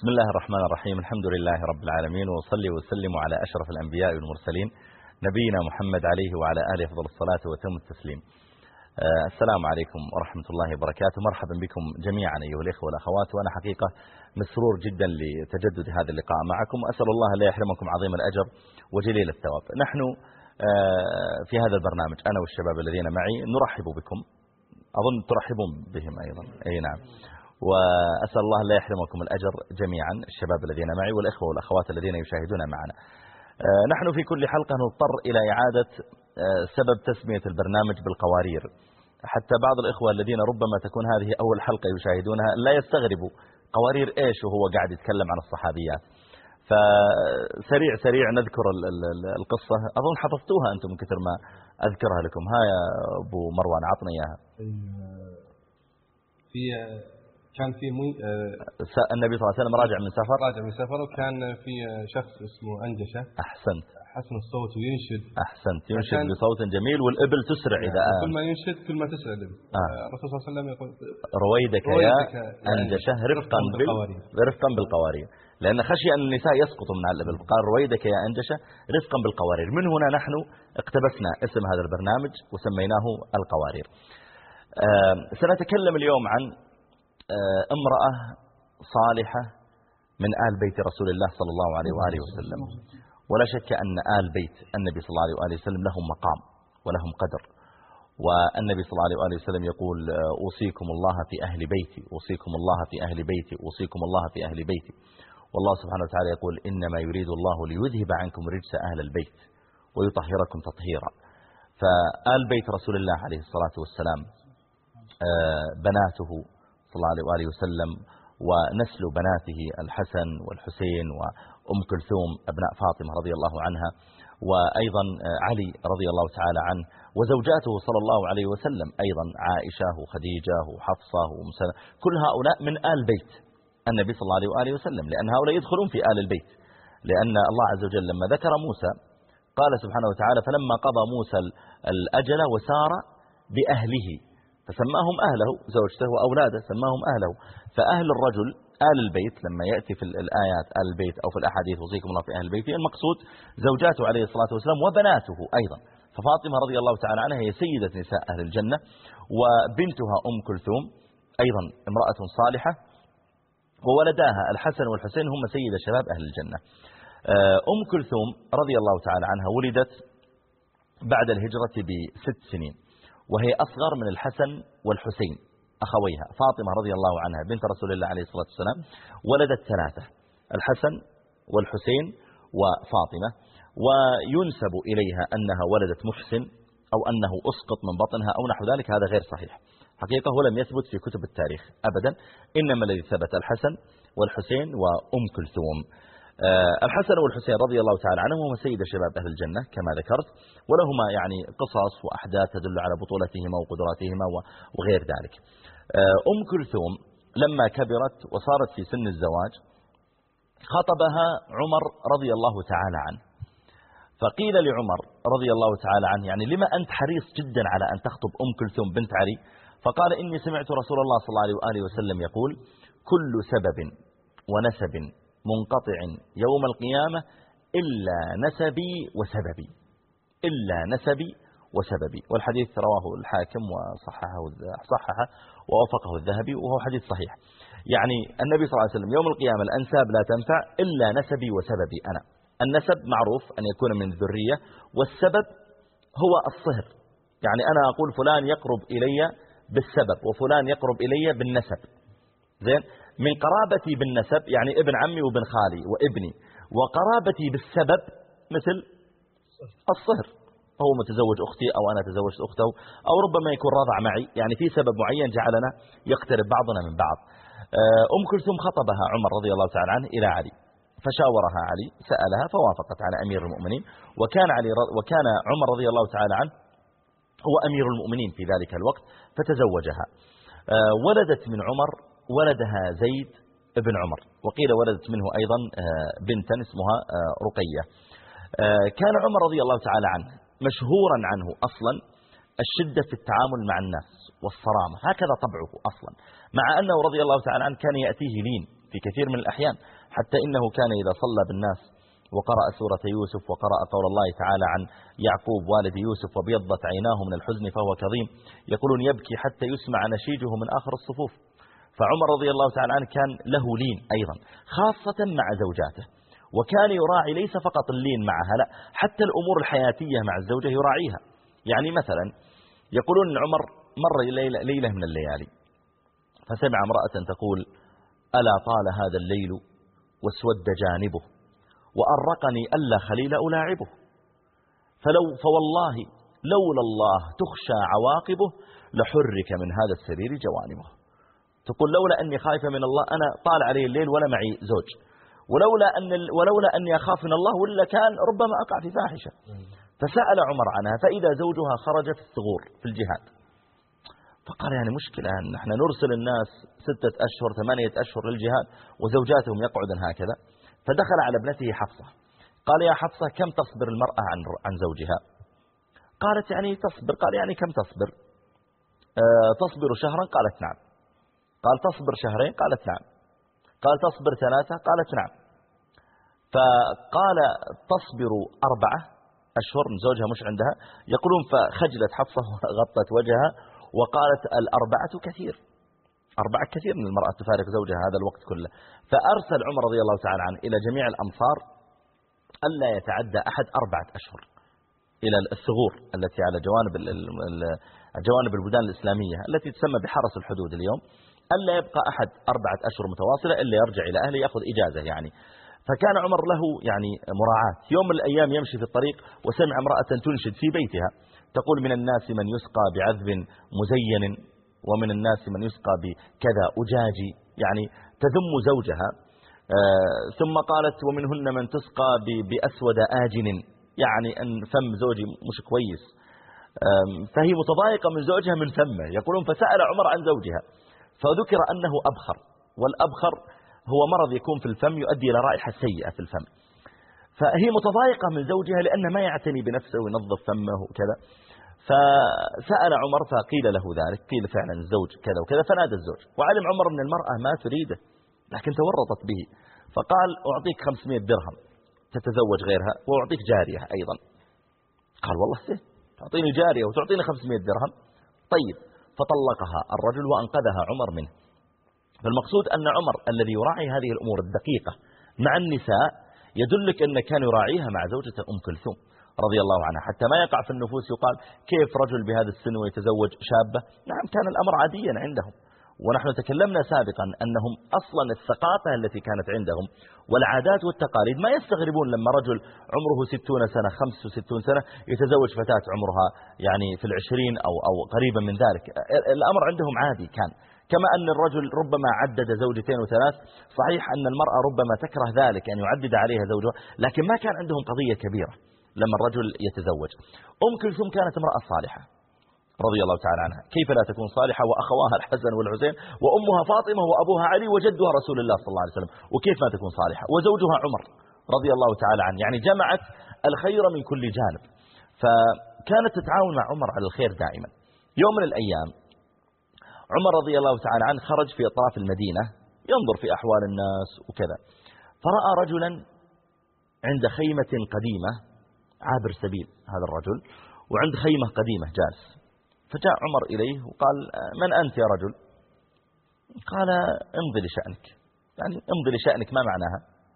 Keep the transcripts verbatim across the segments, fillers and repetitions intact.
بسم الله الرحمن الرحيم. الحمد لله رب العالمين، وصلي وسلم على أشرف الأنبياء والمرسلين نبينا محمد عليه وعلى آله أفضل الصلاة وتم التسليم. آه السلام عليكم ورحمة الله وبركاته. مرحبا بكم جميعا أيها الإخوة والأخوات، وأنا حقيقة مسرور جدا لتجدد هذا اللقاء معكم، أسأل الله لا يحرمكم عظيم الأجر وجليل الثواب. نحن آه في هذا البرنامج أنا والشباب الذين معي نرحب بكم، أظن ترحبون بهم أيضا. أي نعم. وأسأل الله لا يحرمكم الأجر جميعا، الشباب الذين معي والإخوة والأخوات الذين يشاهدون معنا. نحن في كل حلقة نضطر إلى إعادة سبب تسمية البرنامج بالقوارير، حتى بعض الإخوة الذين ربما تكون هذه أول حلقة يشاهدونها لا يستغربوا قوارير إيش وهو قاعد يتكلم عن الصحابيات. فسريع سريع نذكر القصة، أظن حفظتوها أنتم من كثر ما أذكرها لكم. ها يا أبو مروان عطني إياها. في كان في مي... النبي صلى الله عليه وسلم راجع من سفر راجع من سفر وكان في شخص اسمه أنجشة. أحسنت. حسن الصوت وينشد. أحسنت. ينشد فكان... بصوت جميل، والإبل تسرع إذا يعني كل ما ينشد كل ما تسرع الإبل. آه. الرسول صلى الله عليه وسلم يقول رويدك, رويدك يا أنجشة رفقا بالقوارير، رفقا بالقوارير، لأن خشي أن النساء يسقطوا من الإبل، قال رويدك يا أنجشة رفقا بالقوارير. من هنا نحن اقتبسنا اسم هذا البرنامج وسميناه القوارير. آه سنتكلم اليوم عن امرأة صالحة من آل بيت رسول الله صلى الله عليه وآله وسلم، ولا شك أن آل بيت النبي صلى الله عليه وآله وسلم لهم مقام ولهم قدر. والنبي صلى الله عليه وآله وسلم يقول أوصيكم الله في أهل بيتي، أوصيكم الله في أهل بيتي، أوصيكم الله في أهل بيتي. والله سبحانه وتعالى يقول إنما يريد الله ليذهب عنكم رجس أهل البيت ويطهركم تطهيرا. فآل بيت رسول الله عليه الصلاة والسلام بناته صلى الله عليه وآله وسلم ونسل بناته الحسن والحسين وأم كلثوم أبناء فاطمة رضي الله عنها، وأيضا علي رضي الله تعالى عنه، وزوجاته صلى الله عليه وسلم أيضا عائشة وخديجة وحفصة ومسلمة، كل هؤلاء من آل بيت النبي صلى الله عليه وآله وسلم، لأن هؤلاء يدخلون في آل البيت. لأن الله عز وجل لما ذكر موسى قال سبحانه وتعالى فلما قضى موسى الأجل وسار بأهله فسماهم أهله، زوجته وأولاده سماهم أهله. فأهل الرجل آل البيت لما يأتي في الآيات آل البيت أو في الأحاديث وصيكم الله في أهل البيت، المقصود زوجاته عليه الصلاة والسلام وبناته أيضا. ففاطمة رضي الله تعالى عنها هي سيدة نساء أهل الجنة، وبنتها أم كلثوم أيضا امرأة صالحة، وولداها الحسن والحسين هم سيد شباب أهل الجنة. أم كلثوم رضي الله تعالى عنها ولدت بعد الهجرة بست سنين، وهي أصغر من الحسن والحسين أخويها. فاطمة رضي الله عنها بنت رسول الله عليه الصلاة والسلام ولدت ثلاثة، الحسن والحسين وفاطمة، وينسب إليها أنها ولدت محسن أو أنه أسقط من بطنها أو نحو ذلك، هذا غير صحيح حقيقة، هو لم يثبت في كتب التاريخ أبدا، إنما الذي ثبت الحسن والحسين وأم كلثوم. الحسن والحسين رضي الله تعالى عنهم هم سيد شباب أهل الجنة كما ذكرت، ولهما يعني قصص وأحداث تدل على بطولتهما وقدراتهما وغير ذلك. أم كلثوم لما كبرت وصارت في سن الزواج خطبها عمر رضي الله تعالى عنه، فقيل لعمر رضي الله تعالى عنه يعني لما أنت حريص جدا على أن تخطب أم كلثوم بنت علي؟ فقال إني سمعت رسول الله صلى الله عليه وآله وسلم يقول كل سبب ونسب منقطع يوم القيامة إلا نسبي وسببي، إلا نسبي وسببي. والحديث رواه الحاكم وصححه صححه ووافقه الذهبي، وهو حديث صحيح. يعني النبي صلى الله عليه وسلم يوم القيامة الأنساب لا تنفع إلا نسبي وسببي أنا. النسب معروف أن يكون من الذرية، والسبب هو الصهر، يعني أنا أقول فلان يقرب إلي بالسبب وفلان يقرب إلي بالنسب. زين، من قرابتي بالنسب يعني ابن عمي وابن خالي وابني، وقرابتي بالسبب مثل الصهر، هو متزوج أختي أو أنا تزوجت أخته، أو ربما يكون رضع معي، يعني في سبب معين جعلنا يقترب بعضنا من بعض. أم كلثوم خطبها عمر رضي الله تعالى عنه إلى علي، فشاورها علي، سألها فوافقت على أمير المؤمنين، وكان علي وكان عمر رضي الله تعالى عنه هو أمير المؤمنين في ذلك الوقت، فتزوجها. ولدت من عمر ولدها زيد ابن عمر، وقيل ولدت منه أيضا بنتا اسمها رقية. كان عمر رضي الله تعالى عنه مشهورا عنه أصلا الشدة في التعامل مع الناس والصرامة، هكذا طبعه أصلا، مع أنه رضي الله تعالى عنه كان يأتيه لين في كثير من الأحيان، حتى إنه كان إذا صلى بالناس وقرأ سورة يوسف وقرأ قول الله تعالى عن يعقوب والد يوسف وبيضت عيناه من الحزن فهو كظيم، يقولون يبكي حتى يسمع نشيجه من آخر الصفوف. فعمر رضي الله تعالى عنه كان له لين أيضا خاصة مع زوجاته، وكان يراعي ليس فقط اللين معها، لا حتى الأمور الحياتية مع الزوجة يراعيها. يعني مثلا يقولون أن عمر مر ليلة, ليلة من الليالي فسمع امرأة تقول: ألا طال هذا الليل واسود جانبه وأرقني ألا خليل ألاعبه، فلو فوالله لولا الله تخشى عواقبه لحرك من هذا السرير جوانبه. تقول لولا أني خايفة من الله أنا طال علي الليل ولا معي زوج، ولولا, أن ولولا أني أخاف من الله ولا كان ربما أقع في فاحشة. فسأل عمر عنها فإذا زوجها خرج في الثغور في الجهاد، فقال يعني مشكلة أن نحن نرسل الناس ستة أشهر ثمانية أشهر للجهاد وزوجاتهم يقعدن هكذا. فدخل على ابنته حفصة قال: يا حفصة كم تصبر المرأة عن عن زوجها؟ قالت: يعني تصبر. قال: يعني كم تصبر؟ أه تصبر شهرا؟ قالت: نعم. قال: تصبر شهرين؟ قالت: نعم. قال: تصبر ثلاثة؟ قالت: نعم. فقال: تصبر أربعة أشهر، زوجها مش عندها. يقولون فخجلت حفصة وغطت وجهها وقالت: الأربعة كثير، أربعة كثير من المرأة تفارق زوجها هذا الوقت كله. فأرسل عمر رضي الله تعالى عنه إلى جميع الأمصار ألا يتعدى أحد أربعة أشهر إلى الثغور التي على جوانب جوانب البلدان الإسلامية التي تسمى بحرس الحدود اليوم، ألا يبقى أحد أربعة أشهر متواصلة إلا يرجع إلى أهله يأخذ إجازة يعني. فكان عمر له يعني مراعاة. يوم من الأيام يمشي في الطريق وسمع امرأة تنشد في بيتها تقول: من الناس من يسقى بعذب مزين ومن الناس من يسقى بكذا أجاجي، يعني تذم زوجها. آه ثم قالت: ومنهن من تسقى بأسود آجن، يعني أن فم زوجي مش كويس. آه فهي متضايقة من زوجها من فمه. يقولون فسأل عمر عن زوجها فذكر أنه أبخر، والأبخر هو مرض يكون في الفم يؤدي إلى رائحة سيئة في الفم. فهي متضايقة من زوجها لأنه ما يعتني بنفسه وينظف فمه وكذا. فسأل عمر فقيل له ذلك، قيل فعلا الزوج كذا وكذا. فنادى الزوج وعلم عمر أن المرأة ما تريده لكن تورطت به، فقال: أعطيك خمسمائة درهم تتزوج غيرها وأعطيك جارية أيضا. قال: والله سهل، تعطيني جارية وتعطيني خمسمائة درهم؟ طيب. فطلقها الرجل وأنقذها عمر منه. فالمقصود أن عمر الذي يراعي هذه الأمور الدقيقة مع النساء يدلك أن كان يراعيها مع زوجته أم كلثوم رضي الله عنها، حتى ما يقع في النفوس يقال كيف رجل بهذا السن ويتزوج شابة. نعم كان الأمر عاديا عندهم، ونحن تكلمنا سابقا أنهم أصلا الثقافة التي كانت عندهم والعادات والتقاليد ما يستغربون لما رجل عمره ستون سنة خمس وستون سنة يتزوج فتاة عمرها يعني في العشرين أو, أو قريبا من ذلك. الأمر عندهم عادي كان. كما أن الرجل ربما عدد زوجتين وثلاث، صحيح أن المرأة ربما تكره ذلك أن يعدد عليها زوجها، لكن ما كان عندهم قضية كبيرة لما الرجل يتزوج. أم كلثوم كانت امرأة صالحة رضي الله تعالى عنها، كيف لا تكون صالحة وأخواها الحسن والحسين وأمها فاطمة وأبوها علي وجدها رسول الله صلى الله عليه وسلم، وكيف ما تكون صالحة، وزوجها عمر رضي الله تعالى عنه، يعني جمعت الخير من كل جانب. فكانت تتعاون مع عمر على الخير دائما. يوم من الأيام عمر رضي الله تعالى عنه خرج في أطراف المدينة ينظر في أحوال الناس وكذا، فرأى رجلا عند خيمة قديمة، عابر سبيل هذا الرجل، وعند خيمة قديمة جالس. فجاء عمر إليه وقال: من أنت يا رجل؟ قال: امضي لشأنك. يعني امضي لشأنك ما معناها؟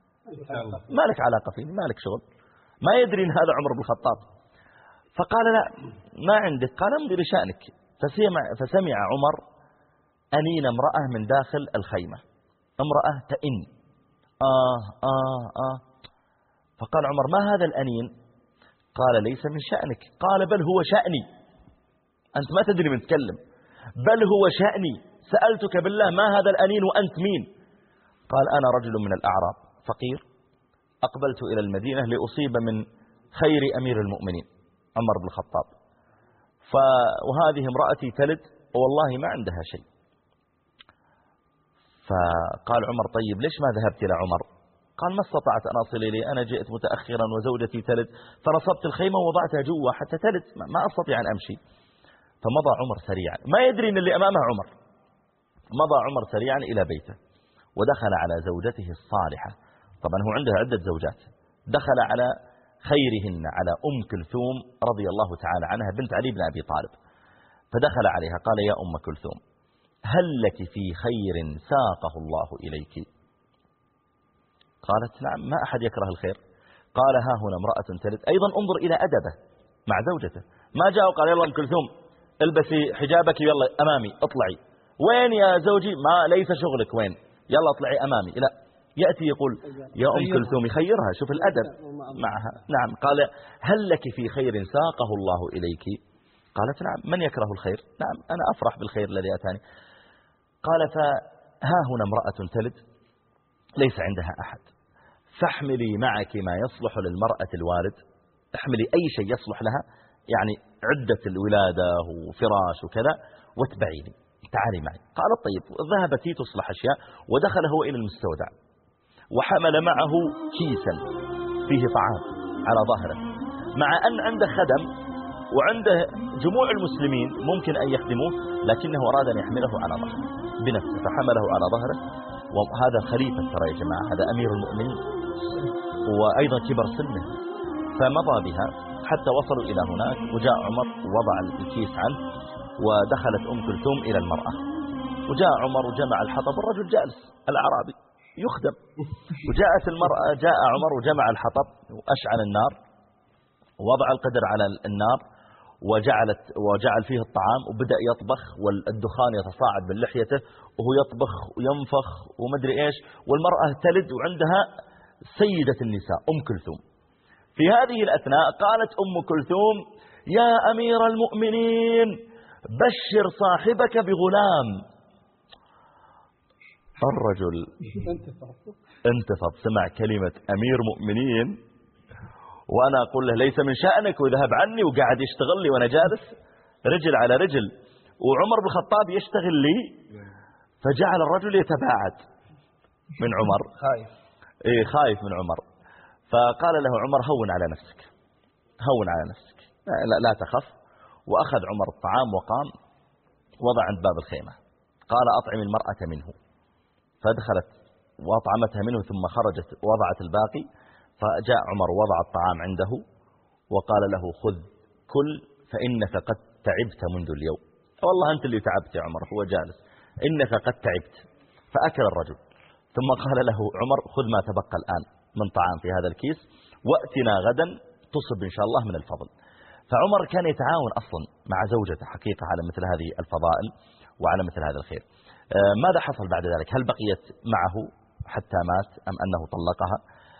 ما لك علاقة فيه، ما لك شغل. ما يدري أن هذا عمر بن الخطاب. فقال: لا ما عندك. قال: امضي لشأنك. فسمع, فسمع عمر أنين امرأة من داخل الخيمة، امرأة تئن آه آه آه. فقال عمر: ما هذا الأنين؟ قال: ليس من شأنك. قال: بل هو شأني، أنت ما تدري من تكلم، بل هو شأني، سألتك بالله ما هذا الأنين وأنت مين؟ قال: أنا رجل من الأعراب فقير أقبلت إلى المدينة لأصيب من خير أمير المؤمنين عمر بن الخطاب، وهذه امرأتي تلد والله ما عندها شيء. فقال عمر: طيب ليش ما ذهبت إلى عمر؟ قال: ما استطعت أن أصل إليه، أنا جئت متأخرا وزوجتي تلد فنصبت الخيمة ووضعتها جوا حتى تلد، ما أستطيع أن أمشي. فمضى عمر سريعا، ما يدري أن اللي أمامه عمر. مضى عمر سريعا إلى بيته ودخل على زوجته الصالحة. طبعا هو عنده عدة زوجات، دخل على خيرهن على أم كلثوم رضي الله تعالى عنها بنت علي بن أبي طالب، فدخل عليها قال: يا أم كلثوم، هل لك في خير ساقه الله إليك؟ قالت: نعم، ما أحد يكره الخير. قال: ها هنا امرأة تلد. أيضا انظر إلى أدبه مع زوجته، ما جاء وقال: يلا أم كلثوم البسي حجابك يلا أمامي اطلعي. وين يا زوجي؟ ما ليس شغلك، وين؟ يلا اطلعي أمامي. لا، يأتي يقول: يا أم كلثوم، يخيرها. شوف الأدب معها. نعم. قال: هل لك في خير ساقه الله إليك؟ قالت: نعم، من يكره الخير؟ نعم، أنا أفرح بالخير الذي أتاني. قال: فها هنا امرأة تلد ليس عندها أحد، فاحملي معك ما يصلح للمرأة الوالد، احملي أي شيء يصلح لها، يعني عدة الولادة وفراش وكذا، واتبعيني، تعالي معي. قالت: طيب. ذهبت هي تصلح أشياء، ودخل هو إلى المستودع وحمل معه كيسا فيه طعام على ظهره، مع أن عنده خدم وعنده جموع المسلمين ممكن أن يخدموه، لكنه أراد أن يحمله على ظهره بنفسه، فحمله على ظهره. وهذا خليفة ترى يا جماعة، هذا أمير المؤمنين وأيضا كبر سنه. فمضى بها حتى وصلوا إلى هناك، وجاء عمر ووضع الكيس عنه، ودخلت أم كلثوم إلى المرأة، وجاء عمر وجمع الحطب، الرجل جالس الأعرابي يخدم، وجاءت المرأة، جاء عمر وجمع الحطب وأشعل النار ووضع القدر على النار، وجعلت وجعل فيه الطعام وبدأ يطبخ، والدخان يتصاعد من لحيته وهو يطبخ وينفخ ومدري إيش، والمرأة تلد وعندها سيدة النساء أم كلثوم. في هذه الأثناء قالت أم كلثوم: يا أمير المؤمنين، بشر صاحبك بغلام. الرجل انتفض، سمع كلمة أمير مؤمنين، وأنا أقول له ليس من شأنك، وذهب عني، وقاعد يشتغل لي وأنا جالس رجل على رجل، وعمر بن الخطاب يشتغل لي. فجعل الرجل يتباعد من عمر، خايف إيه خايف من عمر. فقال له عمر: هون على نفسك، هون على نفسك، لا, لا تخف. وأخذ عمر الطعام وقام وضع عند باب الخيمة، قال: أطعم المرأة منه. فدخلت وأطعمتها منه، ثم خرجت ووضعت الباقي. فجاء عمر ووضع الطعام عنده وقال له: خذ كل، فإنك قد تعبت منذ اليوم. والله أنت اللي تعبت يا عمر، هو جالس، إنك قد تعبت. فأكل الرجل، ثم قال له عمر: خذ ما تبقى الآن من طعام في هذا الكيس، وأتنا غدا تصب إن شاء الله من الفضل. فعمر كان يتعاون أصلا مع زوجته حقيقة على مثل هذه الفضائل وعلى مثل هذا الخير. ماذا حصل بعد ذلك؟ هل بقيت معه حتى مات أم أنه طلقها؟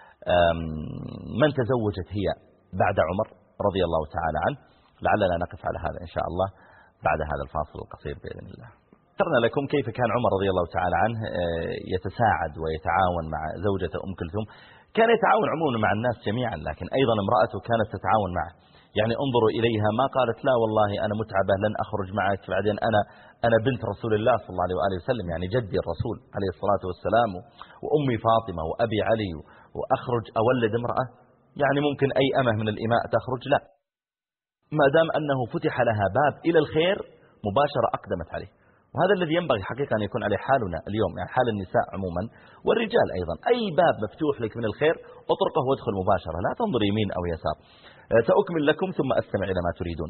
من تزوجت هي بعد عمر رضي الله تعالى عنه؟ لعلنا نقف على هذا إن شاء الله بعد هذا الفاصل القصير بإذن الله. ذكرنا لكم كيف كان عمر رضي الله تعالى عنه يتساعد ويتعاون مع زوجته أم كلثوم. كان يتعاون عموما مع الناس جميعا، لكن أيضا امرأته كانت تتعاون معه. يعني انظروا إليها، ما قالت: لا والله أنا متعبة لن أخرج معك، بعدين أنا أنا بنت رسول الله صلى الله عليه وآله وسلم، يعني جدي الرسول عليه الصلاة والسلام، وأمي فاطمة وأبي علي، وأخرج أولد امرأة، يعني ممكن أي أمه من الإماء تخرج. لا، ما دام أنه فتح لها باب إلى الخير مباشرة أقدمت عليه. وهذا الذي ينبغي حقيقة أن يكون عليه حالنا اليوم، يعني حال النساء عموما والرجال أيضا. أي باب مفتوح لك من الخير اطرقه وادخل مباشرة، لا تنظر يمين أو يسار. سأكمل لكم ثم أستمع إلى ما تريدون.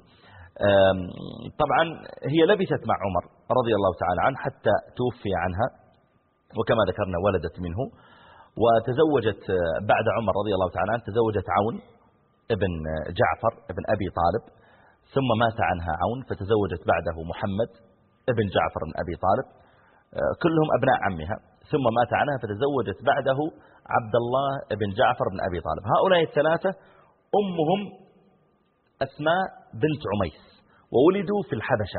طبعا هي لبثت مع عمر رضي الله تعالى عنه حتى توفي عنها، وكما ذكرنا ولدت منه، وتزوجت بعد عمر رضي الله تعالى عنه، تزوجت عون ابن جعفر ابن أبي طالب، ثم مات عنها عون، فتزوجت بعده محمد ابن جعفر بن أبي طالب، كلهم أبناء عمها، ثم مات عنها فتزوجت بعده عبد الله ابن جعفر بن أبي طالب. هؤلاء الثلاثة أمهم أسماء بنت عميس، وولدوا في الحبشة.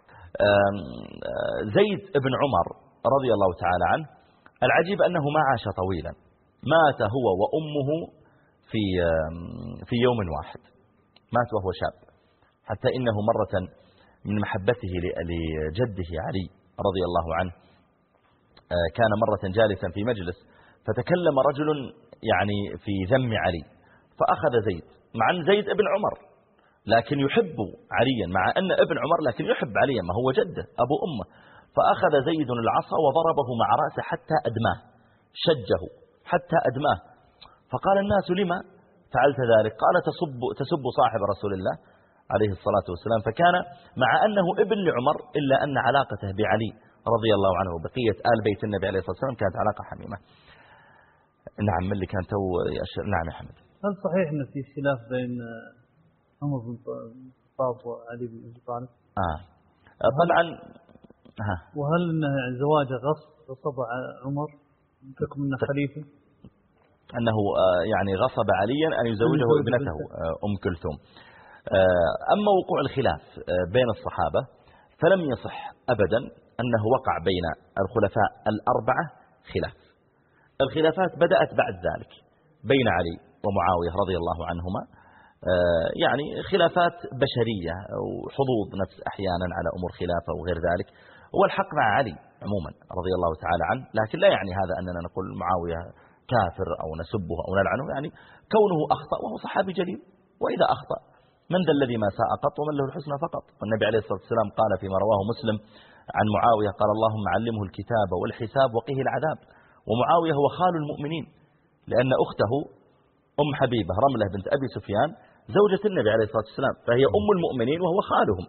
زيد ابن عمر رضي الله تعالى عنه، العجيب أنه ما عاش طويلا، مات هو وأمه في في يوم واحد، مات وهو شاب. حتى إنه مرة من محبته لجده علي رضي الله عنه، كان مرة جالسا في مجلس فتكلم رجل يعني في ذم علي، فأخذ زيد، مع أن زيد ابن عمر لكن يحب عليا، مع أن ابن عمر لكن يحب عليا، ما هو جده أبو أمه، فأخذ زيد العصا وضربه مع رأسه حتى أدماه، شجه حتى أدماه. فقال الناس: لما فعلت ذلك؟ قال: تسب, تسب صاحب رسول الله عليه الصلاة والسلام. فكان مع أنه ابن لعمر إلا أن علاقته بعلي رضي الله عنه وبقية آل بيت النبي عليه الصلاة والسلام كانت علاقة حميمة. نعم. من اللي كان تو يأشر؟ نعم يا حمد. هل صحيح أن في خلاف بين عمر بن الخطاب وعلي بن أبي طالب؟ آه طبعا. ها. وهل أنه زواج غصب غصب عمر بحكم أنه خليفة؟ أنه يعني غصب عليا أن يزوجه ابنته أم كلثوم. أما وقوع الخلاف بين الصحابة فلم يصح أبدا أنه وقع بين الخلفاء الأربعة خلاف. الخلافات بدأت بعد ذلك بين علي ومعاوية رضي الله عنهما، يعني خلافات بشرية وحظوظ نفس أحيانا على أمور خلافة وغير ذلك، والحق مع علي عموما رضي الله تعالى عنه. لكن لا يعني هذا أننا نقول معاوية كافر أو نسبه أو نلعنه، يعني كونه أخطأ وهو صحابي جليل، وإذا أخطأ من ذا الذي ما ساء قط ومن له الحسنى فقط. والنبي عليه الصلاة والسلام قال فيما رواه مسلم عن معاوية قال: اللهم علمه الكتاب والحساب وقيه العذاب. ومعاوية هو خال المؤمنين، لأن أخته أم حبيبة رملة بنت أبي سفيان زوجة النبي عليه الصلاة والسلام، فهي أم المؤمنين وهو خالهم.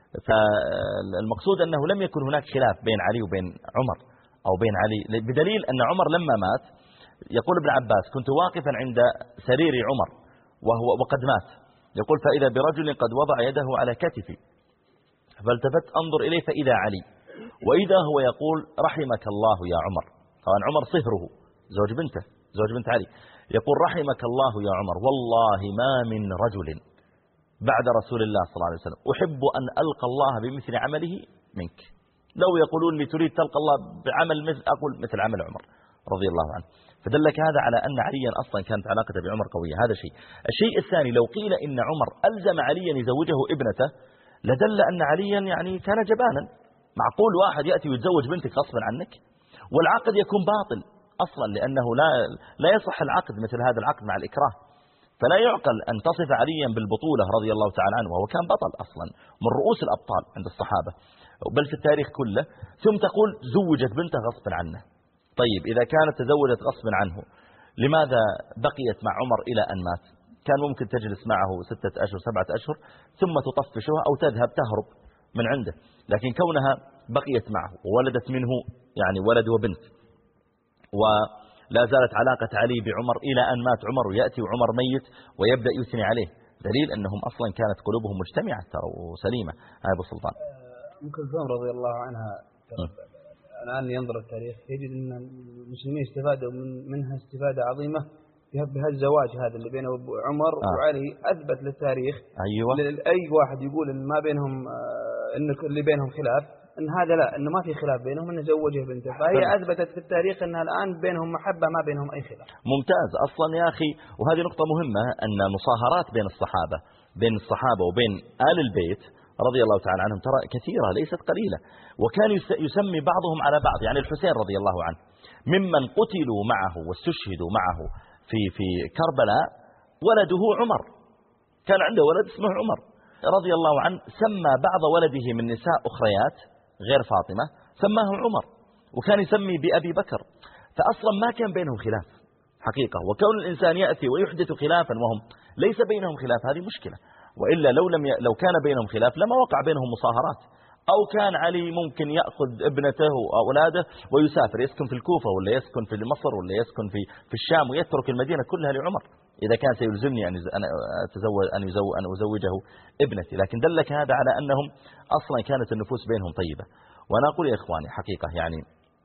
فالمقصود أنه لم يكن هناك خلاف بين علي وبين عمر أو بين علي، بدليل أن عمر لما مات يقول ابن عباس: كنت واقفا عند سرير عمر وهو وقد مات، يقول: فإذا برجل قد وضع يده على كتفي، فالتفت أنظر إليه فإذا علي، وإذا هو يقول: رحمك الله يا عمر. طبعا عمر صهره زوج بنته زوج بنت علي، يقول: رحمك الله يا عمر، والله ما من رجل بعد رسول الله صلى الله عليه وسلم أحب أن ألقى الله بمثل عمله منك. لو يقولون لي تريد تلقى الله بعمل مثل، أقول مثل عمل عمر رضي الله عنه. فدلك هذا على أن عليا أصلا كانت علاقته بعمر قوية. هذا شيء. الشيء الثاني: لو قيل إن عمر ألزم عليا يزوجه ابنته لدل أن عليا يعني كان جبانا. معقول واحد يأتي ويتزوج بنتك غصبا عنك؟ والعقد يكون باطل أصلا، لأنه لا لا يصح العقد مثل هذا العقد مع الإكراه. فلا يعقل أن تصف عليا بالبطولة رضي الله تعالى عنه وهو كان بطل أصلا من رؤوس الأبطال عند الصحابة بل في التاريخ كله، ثم تقول زوجت بنته غصبا عنه. طيب إذا كانت تزوجت غصبا عنه لماذا بقيت مع عمر إلى أن مات؟ كان ممكن تجلس معه ستة أشهر سبعة أشهر ثم تطفشها أو تذهب تهرب من عنده، لكن كونها بقيت معه وولدت منه يعني ولد وبنت، ولا زالت علاقة علي بعمر إلى أن مات عمر، ويأتي وعمر ميت ويبدأ يثني عليه، دليل أنهم أصلا كانت قلوبهم مجتمعة وسليمة. هذا أبو سلطان. أم كلثوم رضي الله عنها الآن ينظر التاريخ يجد أن المسلمين استفادوا من منها استفادة عظيمة بهذا الزواج هذا اللي بينه عمر آه. وعلي. أثبت للتاريخ أيوة. أي واحد يقول إن ما بينهم إن اللي بينهم خلاف، إن هذا لا، إنه ما في خلاف بينهم، إنه زوجه بنته، فهي أثبتت في التاريخ أنها الآن بينهم محبة ما بينهم أي خلاف. ممتاز. أصلا يا أخي، وهذه نقطة مهمة، أن مصاهرات بين الصحابة بين الصحابة وبين آل البيت رضي الله تعالى عنهم ترى كثيرة ليست قليلة، وكان يسمي بعضهم على بعض. يعني الحسين رضي الله عنه ممن قتلوا معه واستشهدوا معه في في كربلاء ولده عمر، كان عنده ولد اسمه عمر رضي الله عنه، سمى بعض ولده من نساء أخريات غير فاطمة سماه عمر، وكان يسمي بأبي بكر. فأصلا ما كان بينهم خلاف حقيقة، وكون الإنسان يأتي ويحدث خلافا وهم ليس بينهم خلاف هذه مشكلة، وإلا لو لم ي... لو كان بينهم خلاف لما وقع بينهم مصاهرات. أو كان علي ممكن يأخذ ابنته وأولاده ويسافر، يسكن في الكوفة ولا يسكن في مصر ولا يسكن في في الشام، ويترك المدينة كلها لعمر إذا كان سيلزمني أن أن أتزوج أن يزوج أن أزوجه ابنتي. لكن دلك هذا على أنهم أصلا كانت النفوس بينهم طيبة. وأنا أقول يا إخواني حقيقة يعني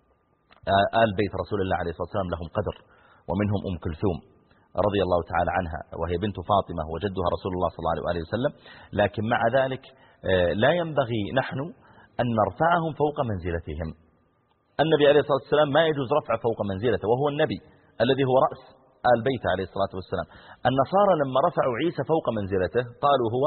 آل بيت رسول الله عليه الصلاة والسلام لهم قدر، ومنهم أم كلثوم رضي الله تعالى عنها وهي بنت فاطمة وجدها رسول الله صلى الله عليه وسلم. لكن مع ذلك لا ينبغي نحن أن نرفعهم فوق منزلتهم. النبي عليه الصلاة والسلام ما يجوز رفع فوق منزلته، وهو النبي الذي هو رأس آل بيت عليه الصلاة والسلام. النصارى لما رفعوا عيسى فوق منزلته قالوا هو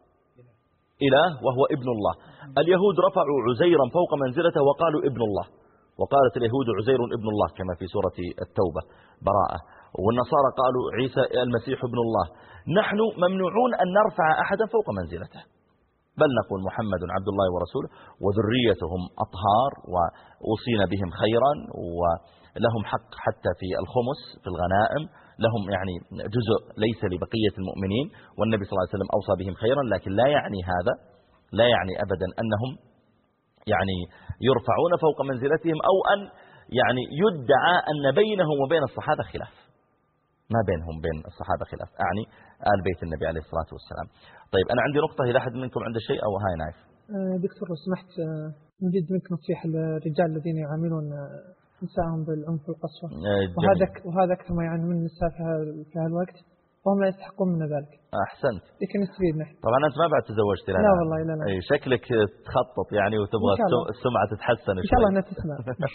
إله وهو ابن الله. اليهود رفعوا عزيرا فوق منزلته وقالوا ابن الله، وقالت اليهود عزير ابن الله كما في سورة التوبة براءة، والنصارى قالوا عيسى المسيح ابن الله. نحن ممنوعون أن نرفع أحدا فوق منزلته، بل نقول محمد عبد الله ورسوله وذريتهم أطهار ووصينا بهم خيرا ولهم حق حتى في الخمس في الغنائم، لهم يعني جزء ليس لبقية المؤمنين، والنبي صلى الله عليه وسلم أوصى بهم خيرا، لكن لا يعني هذا لا يعني أبدا أنهم يعني يرفعون فوق منزلتهم أو أن يعني يدعى أن بينهم وبين الصحابة خلاف. ما بينهم بين الصحابة خلاف، أعني آل بيت النبي عليه الصلاة والسلام. طيب أنا عندي نقطة، إذا أحد منكم عنده شيء أو هاي نايف. دكتور لو سمحت نريد منك نصيحة للرجال الذين يعاملون نساءهم بالعنف والقسوة، وهذا وهذا أكثر ما يعني من النساء في هالوقت، وهم لا يستحقون من ذلك. أحسنت. لكن نستفيد نحن. طبعا أنت ما بعد تزوجت لا؟ لا والله لا لا. أي شكلك تخطط يعني وتبغى السمعة تتحسن. إن شاء الله أنها تسمع.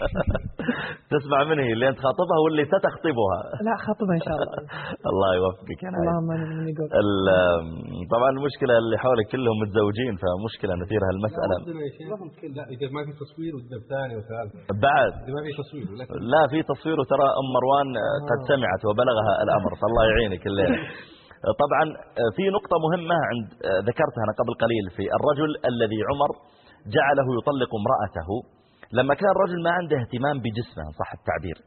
تسمع من هي اللي أنت خاطبها واللي ستخطبها؟ لا خاطبها إن شاء الله. الله يوفقك. أنا اللهم من يقول. طبعا المشكلة اللي حولك كلهم متزوجين، فمشكلة نثير هالمسألة. لا إذا ما في تصوير وده ثاني وثالث. بعد. إذا ما في تصوير. لا في تصوير، وترى أم مروان قد سمعت وبلغها الأمر، فالله يعينك الليلة. طبعا في نقطة مهمة عند ذكرتها أنا قبل قليل في الرجل الذي عمر جعله يطلق امرأته لما كان الرجل ما عنده اهتمام بجسمه صح التعبير.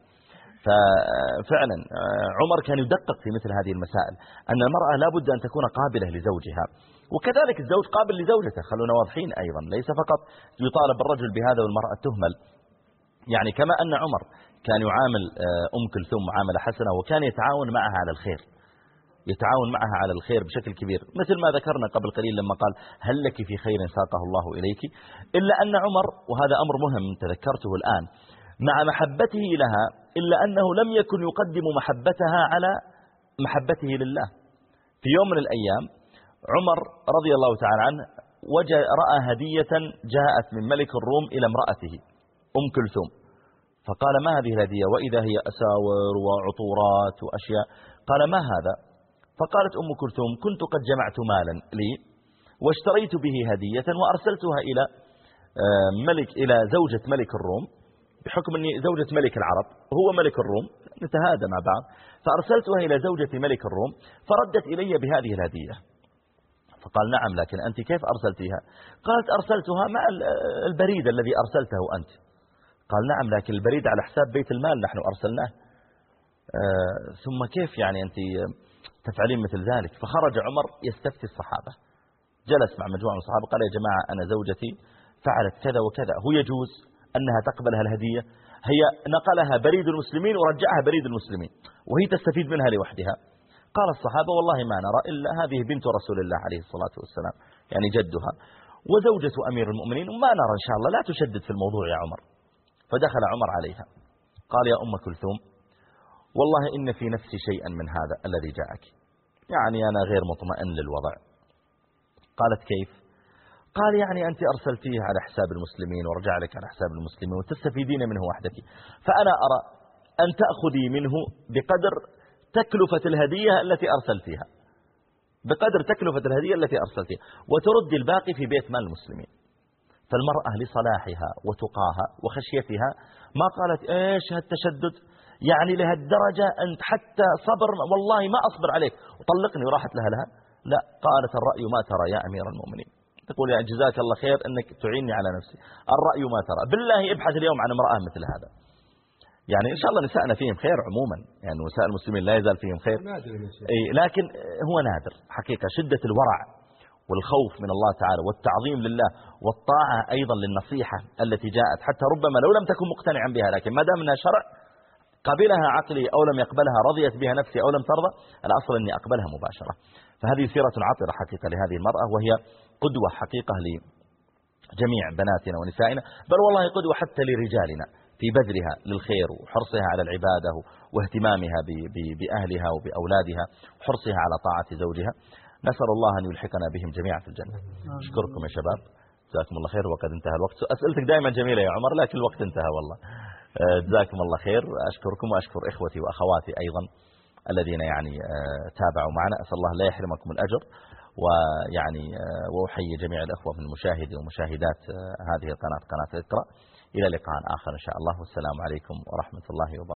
ففعلا عمر كان يدقق في مثل هذه المسائل، أن المرأة لا بد أن تكون قابلة لزوجها، وكذلك الزوج قابل لزوجته. خلونا واضحين أيضا، ليس فقط يطالب الرجل بهذا والمرأة تهمل. يعني كما أن عمر كان يعامل أم كلثوم معاملة حسنة، وكان يتعاون معها على الخير، يتعاون معها على الخير بشكل كبير، مثل ما ذكرنا قبل قليل لما قال هل لك في خير ساقه الله إليك. إلا أن عمر، وهذا أمر مهم تذكرته الآن، مع محبته لها إلا أنه لم يكن يقدم محبتها على محبته لله. في يوم من الأيام عمر رضي الله تعالى عنه وجد رأى هدية جاءت من ملك الروم إلى امرأته أم كلثوم، فقال ما هذه الهدية؟ وإذا هي أساور وعطورات وأشياء. قال ما هذا؟ فقالت أم كلثوم كنت قد جمعت مالا لي واشتريت به هدية وأرسلتها إلى ملك إلى زوجة ملك الروم، بحكم أني زوجة ملك العرب هو ملك الروم نتهادى مع بعض، فأرسلتها إلى زوجة ملك الروم فردت إلي بهذه الهدية. فقال نعم، لكن أنت كيف أرسلتها؟ قالت أرسلتها مع البريد الذي أرسلته أنت. قال نعم، لكن البريد على حساب بيت المال نحن أرسلناه. آه ثم كيف يعني أنت تفعلين مثل ذلك؟ فخرج عمر يستفتي الصحابة، جلس مع مجموعة من الصحابة قال يا جماعة أنا زوجتي فعلت كذا وكذا، هو يجوز أنها تقبلها الهدية؟ هي نقلها بريد المسلمين ورجعها بريد المسلمين وهي تستفيد منها لوحدها. قال الصحابة والله ما نرى إلا هذه بنت رسول الله عليه الصلاة والسلام، يعني جدها وزوجة أمير المؤمنين، وما نرى إن شاء الله لا تشدد في الموضوع يا عمر. فدخل عمر عليها قال يا أم كلثوم والله إن في نفسي شيئا من هذا الذي جاءك، يعني أنا غير مطمئن للوضع. قالت كيف؟ قال يعني أنت أرسلتيه على حساب المسلمين ورجع لك على حساب المسلمين وتستفيدين منه وحدك، فأنا أرى أن تأخذي منه بقدر تكلفة الهدية التي أرسلتها، بقدر تكلفة الهدية التي أرسلتها، وترد الباقي في بيت مال المسلمين. فالمرأة لصلاحها وتقاها وخشيتها ما قالت إيش هالتشدد، يعني لهالدرجة أنت حتى صبر والله ما أصبر عليك وطلقني وراحت لها لها. لا، قالت الرأي ما ترى يا أمير المؤمنين. تقول يا جزاك الله خير أنك تعيني على نفسي، الرأي ما ترى. بالله ابحث اليوم عن امرأة مثل هذا، يعني إن شاء الله نساءنا فيهم خير عموما، يعني نساء المسلمين لا يزال فيهم خير، أي لكن هو نادر حقيقة. شدة الورع والخوف من الله تعالى والتعظيم لله والطاعة أيضا للنصيحة التي جاءت، حتى ربما لو لم تكن مقتنعا بها، لكن ما دام انها شرع قبلها عقلي أو لم يقبلها، رضيت بها نفسي أو لم ترضى، الأصل أني أقبلها مباشرة. فهذه سيرة عطرة حقيقة لهذه المرأة، وهي قدوة حقيقة لجميع بناتنا ونسائنا، بل والله قدوة حتى لرجالنا في بذلها للخير وحرصها على العبادة واهتمامها بأهلها وبأولادها وحرصها على طاعة زوجها. نسأل الله أن يلحقنا بهم جميعا في الجنة. أشكركم يا شباب، جزاكم الله خير، وقد انتهى الوقت. أسئلتك دائما جميلة يا عمر، لكن الوقت انتهى والله. جزاكم الله خير، أشكركم وأشكر إخوتي وأخواتي أيضا الذين يعني تابعوا معنا، أسأل الله لا يحرمكم الأجر. ويعني وأحيي جميع الأخوة من المشاهدين ومشاهدات هذه القناة، قناة اقرأ. إلى لقاء آخر إن شاء الله، والسلام عليكم ورحمة الله وبركاته.